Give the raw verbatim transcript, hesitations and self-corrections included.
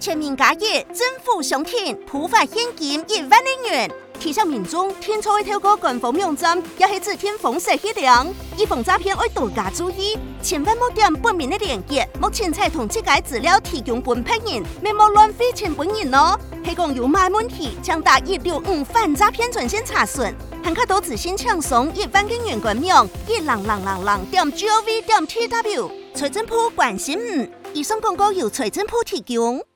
全民加热，政府相挺，普发现金一万亿元。提醒民众，天初会透过官方网站，也是指天封锁系统，以防诈骗，要多加注意，千万莫点本面的链接。目前才同这个资料提供本骗人，免莫乱费钱本人哦。系讲有买问题，请打一六五反诈骗专线查询。还可多资讯抢送一万个元官网，一lang lang lang lang 点 gov 点 tw。财政部关心唔，以上广告由财政部提供。